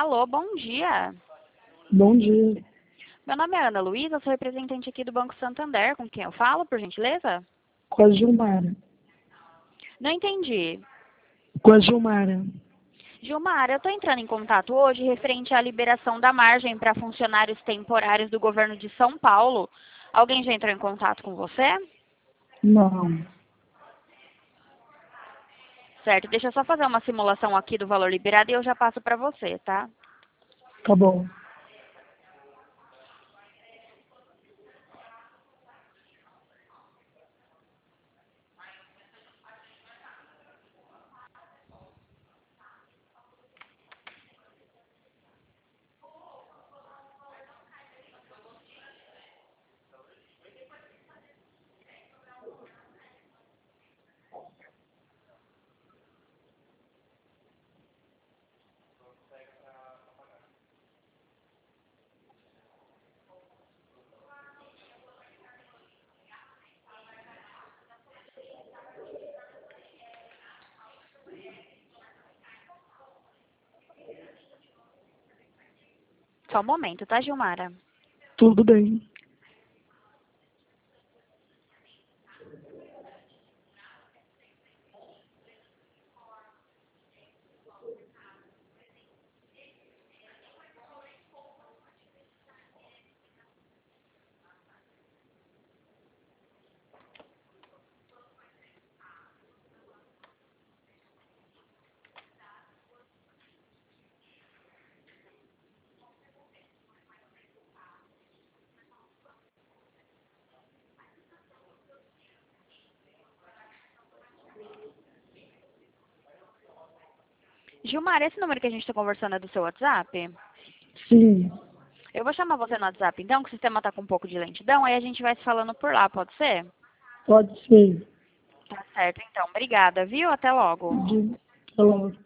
Alô, bom dia. Bom dia. Meu nome é Ana Luísa, sou representante aqui do Banco Santander. Com quem eu falo, por gentileza? Com a Gilmara. Não entendi. Com a Gilmara. Gilmar, eu estou entrando em contato hoje referente à liberação da margem para funcionários temporários do governo de São Paulo. Alguém já entrou em contato com você? Não. Certo, deixa eu só fazer uma simulação aqui do valor liberado e eu já passo para você, tá? Tá bom. Só um momento, tá, Gilmara? Tudo bem. Gilmar, esse número que a gente está conversando é do seu WhatsApp? Sim, Eu vou chamar você no WhatsApp, então, que o sistema está com um pouco de lentidão, aí a gente vai se falando por lá, pode ser? pode ser. Tá certo, então. Obrigada, viu? Até logo. Até logo.